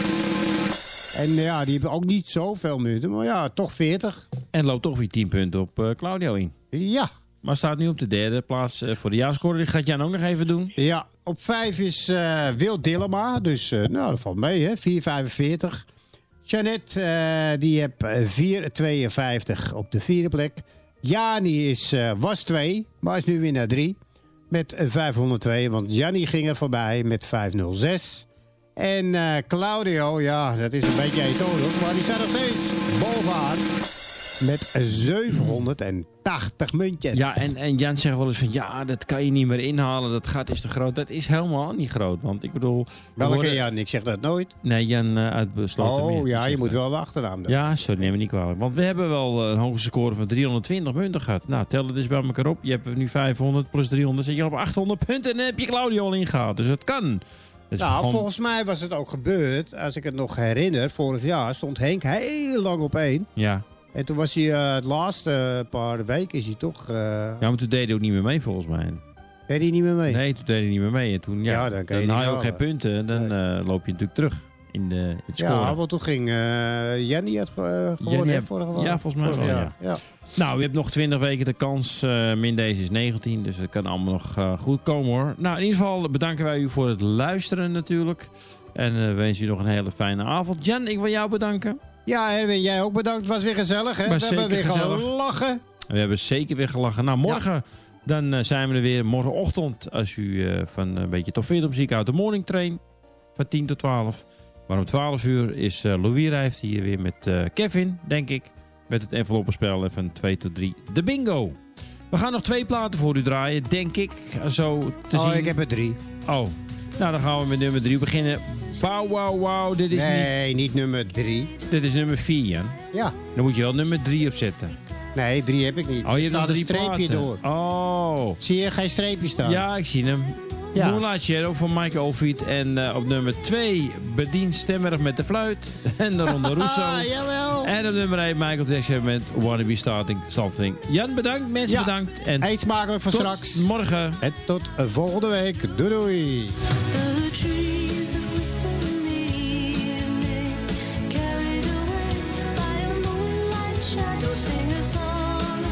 En ja, die hebben ook niet zoveel munten. Maar ja, toch 40. En loopt toch weer 10 punten op Claudio in. Ja. Maar staat nu op de 3e plaats voor de jaarscore. Die gaat Jan ook nog even doen. Ja, op 5 is Wil Dillema. Dus nou, dat valt mee, hè. 4,45. Jeannette, die heeft 4,52 op de 4e plek. Jani was 2, maar is nu weer naar 3. Met 502, want Jani ging er voorbij met 506. En Claudio, ja, dat is een beetje eentonig, maar die staat nog steeds bovenaan. Met 780 muntjes. Ja, en Jan zegt wel eens van... ja, dat kan je niet meer inhalen. Dat gat is te groot. Dat is helemaal niet groot. Want ik bedoel... Welke Jan? Ik zeg dat nooit. Nee, Jan uit Besloten. Oh ja, je moet wel de achternaam doen. Ja, sorry, neem me niet kwalijk. Want we hebben wel een hoge score van 320 punten gehad. Nou, tel het eens bij elkaar op. Je hebt nu 500 plus 300. Zit je op 800 punten en dan heb je Claudio al ingehaald. Dus het kan. Nou, volgens mij was het ook gebeurd. Als ik het nog herinner. Vorig jaar stond Henk heel lang op 1. Ja. En toen was hij het laatste paar weken is hij toch... Ja, maar toen deed hij ook niet meer mee volgens mij. Deed hij niet meer mee? Nee, toen deed hij niet meer mee. En toen, dan haal je ook geen punten. Dan loop je natuurlijk terug in het scoren. Ja, want toen ging Jenny het gewonnen vorige week. Ja, volgens mij wel, ja. Nou, je hebt nog 20 weken de kans. Min deze is 19, dus het kan allemaal nog goed komen hoor. Nou, in ieder geval bedanken wij u voor het luisteren natuurlijk. En wensen u nog een hele fijne avond. Jan, ik wil jou bedanken. Ja, Erwin, jij ook bedankt. Het was weer gezellig, hè? We hebben weer gelachen. We hebben zeker weer gelachen. Nou, morgen dan zijn we er weer. Morgenochtend, als u van een beetje top 40 muziek uit de morning train. Van 10 tot 12. Maar om 12 uur is Louis rijft hier weer met Kevin, denk ik. Met het enveloppenspel en van 2 tot 3 de bingo. We gaan nog 2 platen voor u draaien, denk ik. Zo te zien. Ik heb er 3. Oh, nou dan gaan we met nummer 3 beginnen. Wow. Dit is niet nummer 3. Dit is nummer 4, Jan. Ja. Dan moet je wel nummer 3 opzetten. Nee, 3 heb ik niet. Oh, je hebt nog 3 streepje platen. door. Oh. Zie je geen streepje staan? Ja, ik zie hem. Ja. Moonlight Shadow van Mike Oldfield. En op nummer 2 Bedien Stemmerig met de fluit. En daaronder Russo. Jawel. En op nummer 1 Michael Jackson met Wanna Be Starting Something. Jan, bedankt. Mensen, bedankt. En eet smakelijk voor straks. Morgen. En tot volgende week. Doei. Carried away by a moonlight shadow, sing a song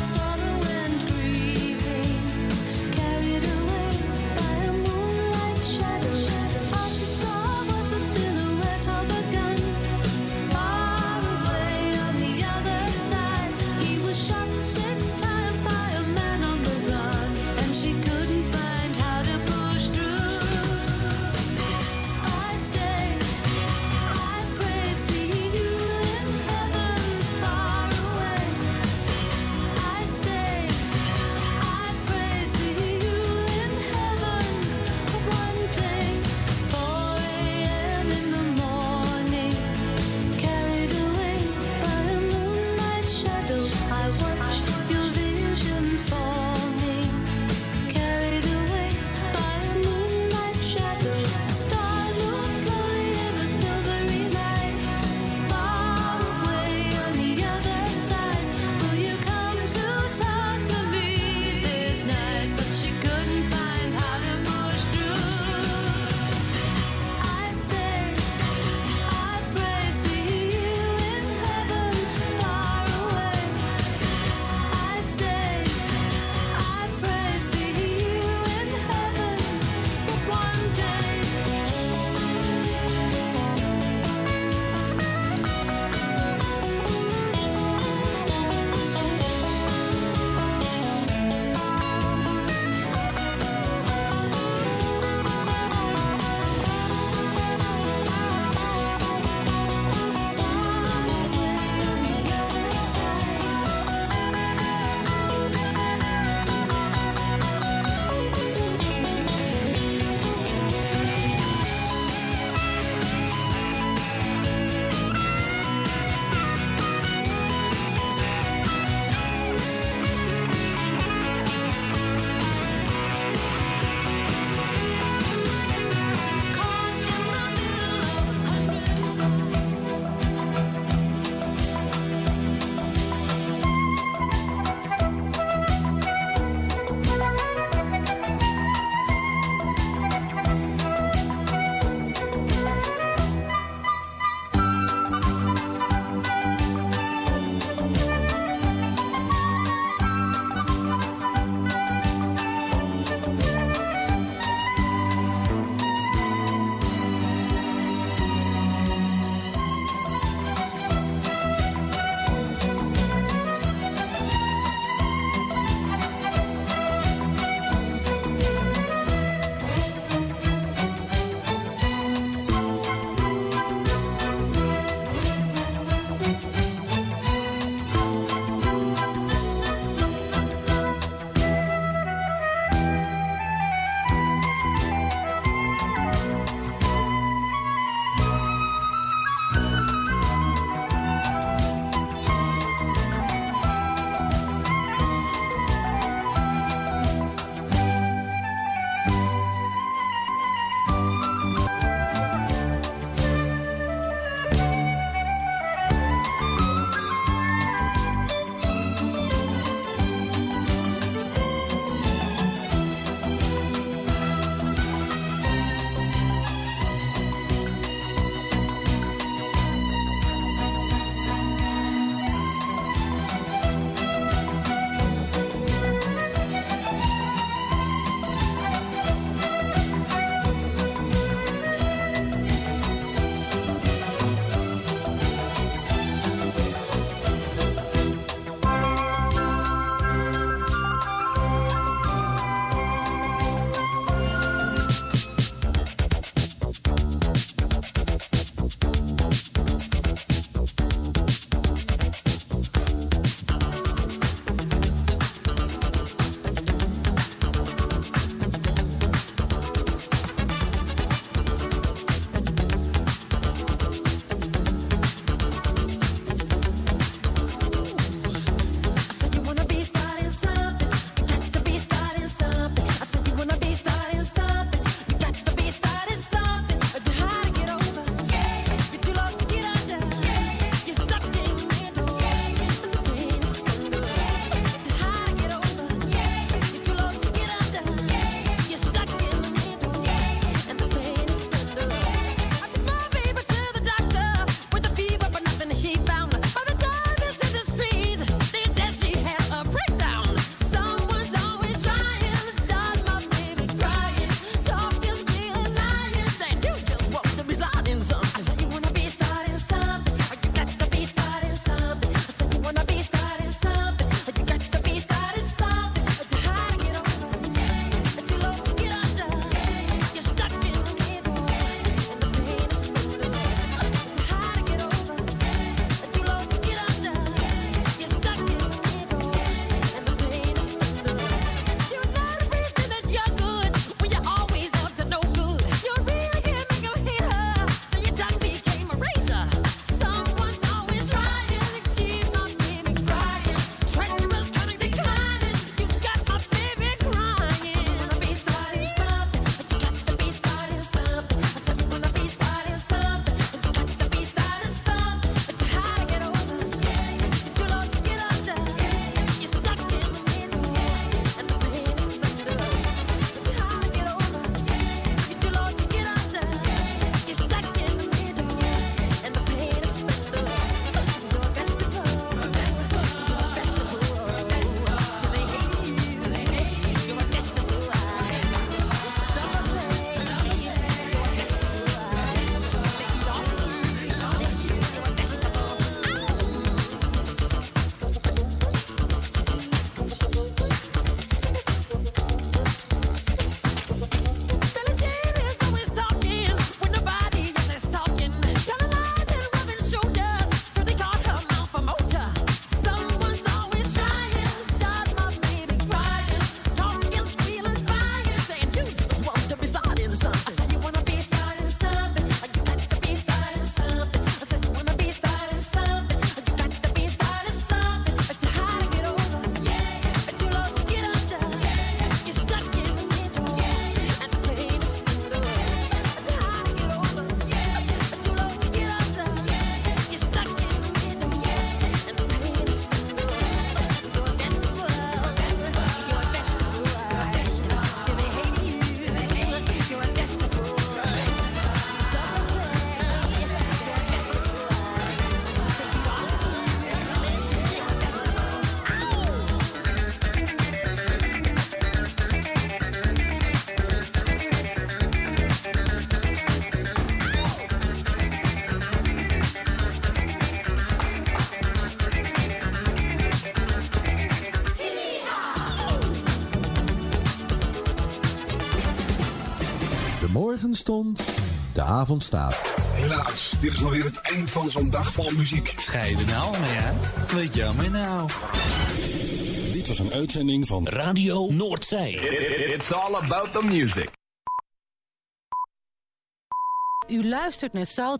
morgen stond, de avond staat. Helaas, dit is nog weer het eind van zo'n dag vol muziek. Scheiden nou mee, hè? Weet je me nou? Dit was een uitzending van Radio Noordzee. It's all about the music. U luistert naar Salto.